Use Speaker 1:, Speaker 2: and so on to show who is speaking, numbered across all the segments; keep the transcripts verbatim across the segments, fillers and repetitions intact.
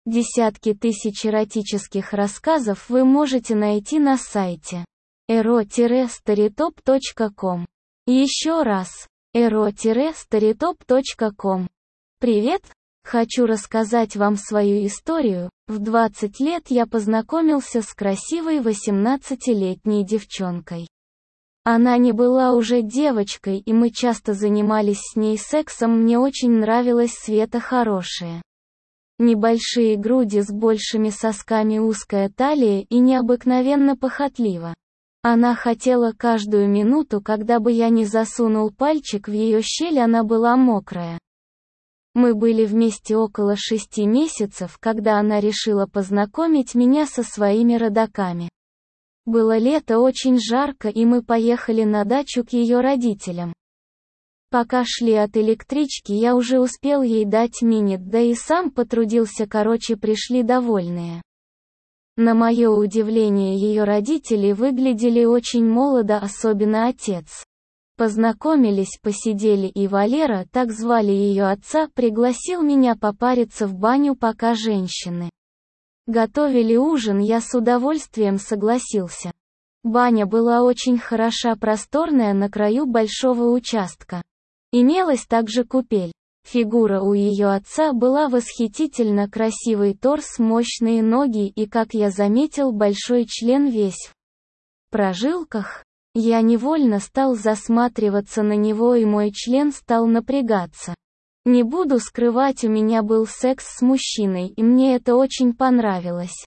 Speaker 1: Десятки тысяч эротических рассказов вы можете найти на сайте эро старитоп точка ком. Еще раз, эро старитоп точка ком. Привет! Хочу рассказать вам свою историю. В двадцать лет я познакомился с красивой восемнадцатилетней девчонкой. Она не была уже девочкой, и мы часто занимались с ней сексом. Мне очень нравилась Света хорошая. Небольшие груди с большими сосками, узкая талия и необыкновенно похотлива. Она хотела каждую минуту, когда бы я не засунул пальчик в ее щель, она была мокрая. Мы были вместе около шести месяцев, когда она решила познакомить меня со своими родаками. Было лето, очень жарко, и мы поехали на дачу к ее родителям. Пока шли от электрички, я уже успел ей дать минет, да и сам потрудился, короче, пришли довольные. На мое удивление, ее родители выглядели очень молодо, особенно отец. Познакомились, посидели, и Валера, так звали ее отца, пригласил меня попариться в баню, пока женщины готовили ужин. Я с удовольствием согласился. Баня была очень хороша, просторная, на краю большого участка. Имелась также купель. Фигура у ее отца была восхитительно, красивый торс, мощные ноги и, как я заметил, большой член весь в прожилках. Я невольно стал засматриваться на него, и мой член стал напрягаться. Не буду скрывать, у меня был секс с мужчиной, и мне это очень понравилось.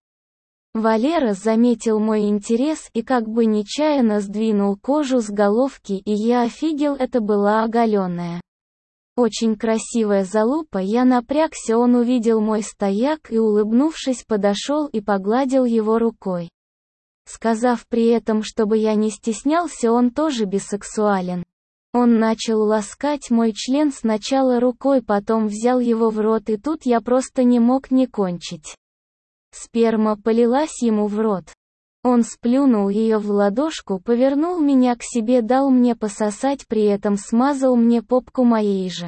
Speaker 1: Валера заметил мой интерес и как бы нечаянно сдвинул кожу с головки, и я офигел, это была оголенная, очень красивая залупа. Я напрягся, он увидел мой стояк и, улыбнувшись, подошел и погладил его рукой, сказав при этом, чтобы я не стеснялся, он тоже бисексуален. Он начал ласкать мой член сначала рукой, потом взял его в рот, и тут я просто не мог не кончить. Сперма полилась ему в рот. Он сплюнул ее в ладошку, повернул меня к себе, дал мне пососать, при этом смазал мне попку моей же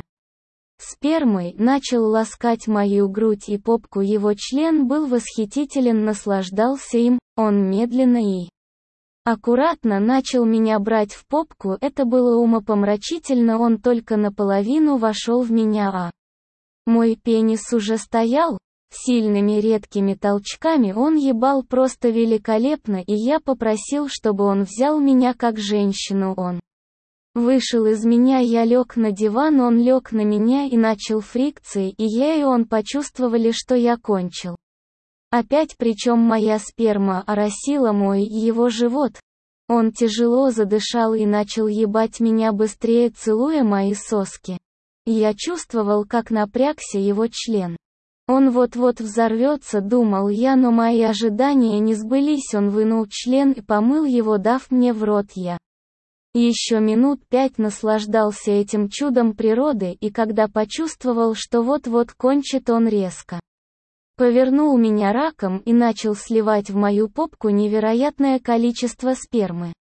Speaker 1: спермой, начал ласкать мою грудь и попку. Его член был восхитителен, наслаждался им. Он медленно и аккуратно начал меня брать в попку, это было умопомрачительно. Он только наполовину вошел в меня, а мой пенис уже стоял. Сильными редкими толчками он ебал просто великолепно, и я попросил, чтобы он взял меня как женщину. Он вышел из меня, я лег на диван, он лег на меня и начал фрикции, и я и он почувствовали, что я кончил. Опять, причем моя сперма оросила мой и его живот. Он тяжело задышал и начал ебать меня быстрее, целуя мои соски. Я чувствовал, как напрягся его член. Он вот-вот взорвется, думал я, но мои ожидания не сбылись. Он вынул член и помыл его, дав мне в рот. Я еще минут пять наслаждался этим чудом природы, и когда почувствовал, что вот-вот кончит, он резко повернул меня раком и начал сливать в мою попку невероятное количество спермы.